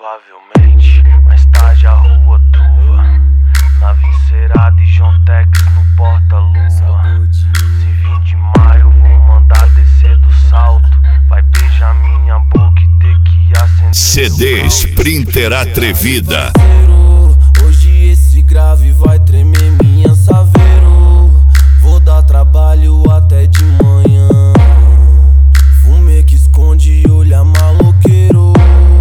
Provavelmente, mais tarde a rua tua, na Vincerada e John Tex no porta-lua. Se vir de maio vou mandar descer do salto. Vai beijar minha boca e ter que acender CD Sprinter Atrevida. Hoje esse grave vai tremer minha saveiro. Vou dar trabalho até de manhã. Fumê que esconde, olha maloqueiro.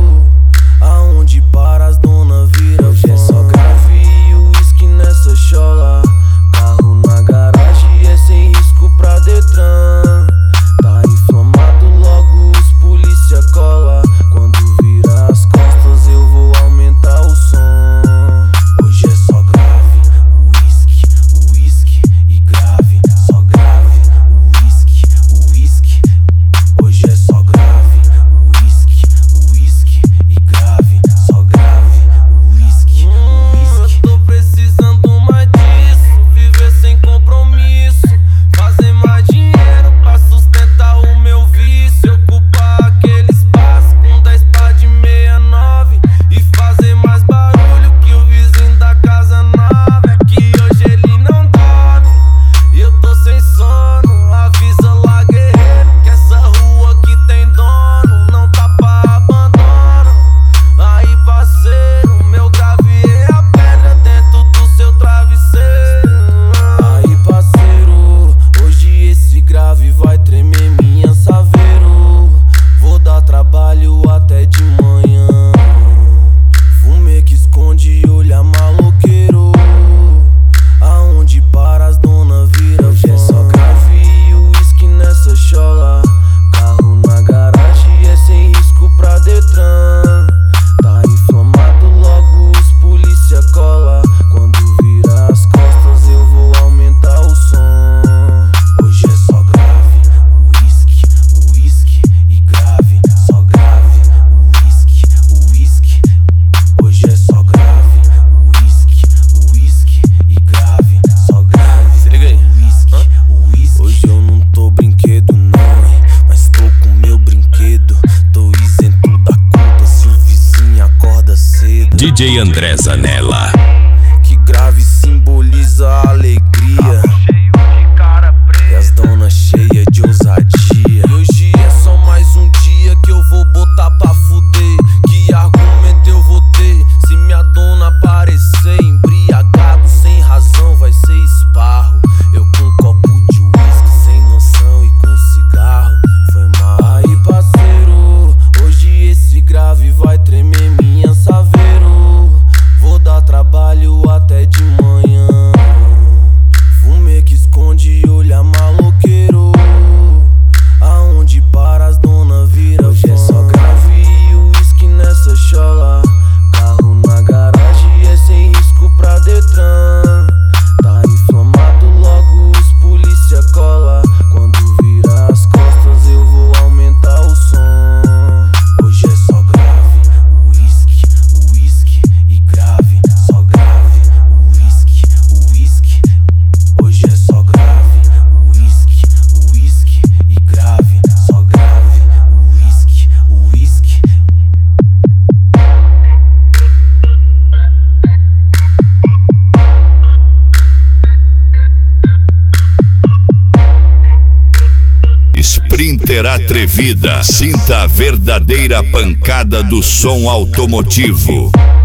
Aonde para as dona vira. Hoje é só grave e uísque nessa chola. Carro na garagem é sem risco pra Detran. Tá inflamado, logo os polícia cola. Quando virar as costas eu vou aumentar o som. Hoje é só grave, uísque e grave. Só grave, uísque. Hoje é só grave, uísque e grave. Só grave, uísque. Eu tô precisando mais disso. Viver sem compromisso. Fazer mais dinheiro pra sustentar o meu vício. Ocupar aquele espaço com 10 pá de 69 e fazer mais barulho que o vizinho da casa nova. É que hoje ele não dorme e eu tô sem sono. Avisa lá, guerreiro, que essa rua aqui tem dono. Não tá pra abandono. Aí, parceiro, meu grave é a pedra dentro do seu travesseiro. Aí, parceiro, hoje esse grave vai tremer minha saveiro. Vou dar trabalho até de manhã. Fumê que esconde, olha maloqueiro. Aonde para as dona vira. Hoje é só grave e uísque nessa chola. Carro na garagem é sem risco pra Detran. Tá inflamado, logo os polícia cola. Quando virar as costas eu vou aumentar o som. Hoje é só grave, uísque e grave. Só grave, uísque. Hoje é só grave, uísque e grave. Só grave, se liga aí. Uísque. Hoje eu não tô brinquedo não, hein, mas tô com meu brinquedo. Tô isento da conta se o vizinho acorda cedo. DJ André Zanella. Que grave simboliza a alegria e as donas cheias de ousadia. E hoje é só mais um dia que eu vou botar pra fuder. Que argumento eu vou ter se minha dona aparecer embriagado sem razão? Vai ser esparro. Eu com um copo de uísque sem noção e com cigarro. Foi mal. Aí, parceiro, hoje esse grave vai tremer minha saveiro. Vou dar trabalho até de manhã. Fumê que esconde, olha maloqueiro. Aonde para as dona vira. Hoje é só grave e uísque nessa chola. Carro na garagem é sem risco pra Detran. Tá inflamado, logo os polícia cola. Quando virar as costas eu vou aumentar o som. Hoje é só grave, uísque e grave. Só grave, uísque. Hoje é só grave, uísque e grave. Só grave, uísque. Sprinter Atrevida. Sinta a verdadeira pancada do som automotivo.